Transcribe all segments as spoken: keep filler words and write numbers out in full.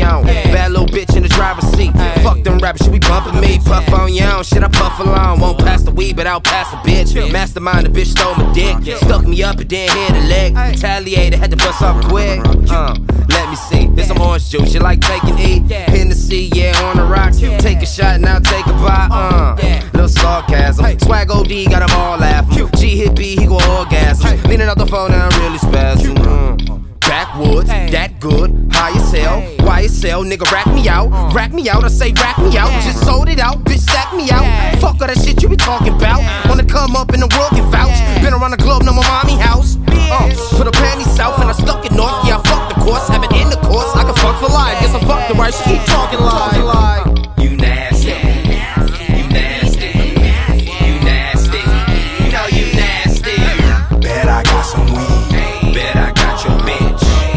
on. Bad little bitch in the driver's seat. Fuck them rappers, shit we bumpin' me. Puff on your own, shit I puff along. Won't pass the weed, but I'll pass a bitch. Mastermind, the bitch stole my dick. Stuck me up and then hit a leg. Retaliated, had to bust off quick. Uh, let me see, there's some orange juice. You like taking E? Hennessy, yeah, on the rocks. Take a shot and I'll take a bite. Uh, little sarcasm. Swag O D, got them all laughing. G hit B, he go orgasm. Leaning out the phone, now I'm really spazzing. Uh. Backwoods, that good, high as hell, Y S L, nigga rack me out, rack me out, I say rack me out, just sold it out, bitch stack me out, fuck all that shit you be talking about, wanna come up in the world can vouch, been around the globe, know my mommy house, uh, put a panty south and I stuck it north, yeah I fucked the course, have it in the course, I can fuck for life, guess I fucked the right, she keep talking like, you nasty, you nasty, you nasty, you know you nasty, bet I got some weed, bet I got your bitch.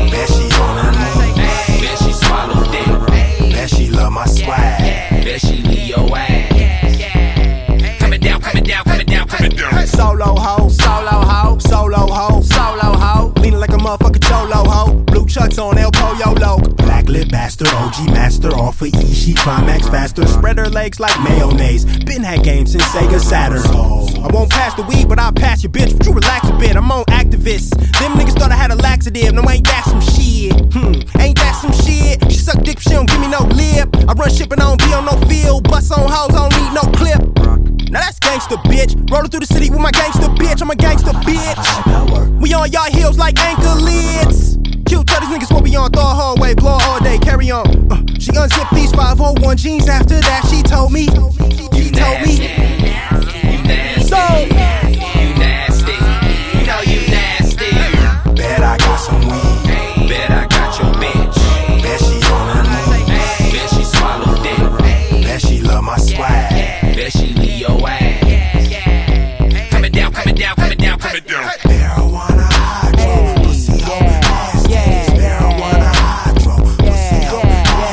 She love my swag. Bet she leave your ass. Coming down, coming down, coming down, coming down. Solo ho, solo ho, solo ho, solo ho. Leaning like a motherfucking cholo ho. Blue chucks on El Pollo Loco. Black lip bastard, O G master. Off of E, she climax faster. Spread her legs like mayonnaise. Been had games since Sega Saturn. I won't pass the weed, but I'll pass your bitch. Would you relax a bit? I'm on activists. Them niggas thought I had a laxative. No, ain't that some shit? Hmm, ain't that some shit? She suck dick, she don't give me no lip. I run shipping, I don't be on no field. Bust on hoes, I don't need no clip. Now that's gangsta, bitch. Rolling through the city with my gangsta bitch. I'm a gangsta bitch. We on y'all heels like anchor lids. Cute, tell these niggas what we on. Throw a hallway, blow all day, carry on. Uh, she unzipped these five oh one jeans. After that, she told me. She told me. You nasty. So. You nasty. You know you nasty. Bet I got some weed. Bet I got your bitch. Bet she on her knees. Bet she swallowed it. Bet she love my swag. Bet she leave your ass. Coming down, coming down, coming down, coming down. Marijuana hydro, pussy on nasty. Marijuana hydro, pussy on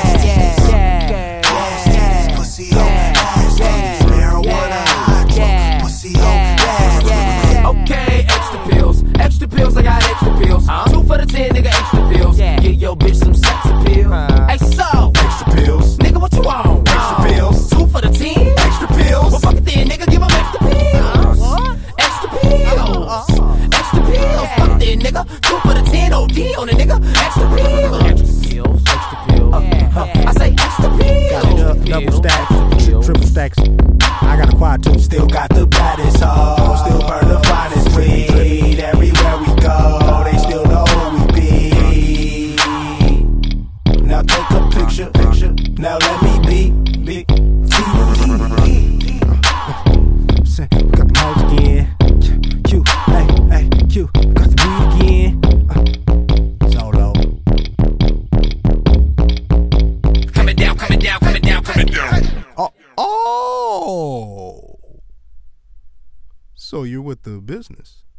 nasty. Pussy on nasty. Marijuana hydro, pussy on nasty. Okay, extra pills, extra pills, I got extra pills. Two for the ten, nigga, extra pills. Get your bitch some sex appeal. Hey, so Extra pills, nigga, what you on? extra pills, Two for the ten. extra pills. Well, fuck it then, nigga, give 'em extra pills. Extra pills. Extra pills. Fuck it then, nigga. Two for the ten, O D on it, nigga. Extra pills. Extra pills. Extra pills. Uh, I say extra pills. Double stacks, triple stacks. I got a quad too. Still got the baddest hoe. Still burn the finest weed. Everywhere we go, they still know who we be. Now take a picture. picture. Now let me be. Big T. We got the hoes again. Q, hey, hey, Q. We got the weed again. Uh, solo. Coming down, coming down, coming down, coming down. Oh, oh. So you're with the business.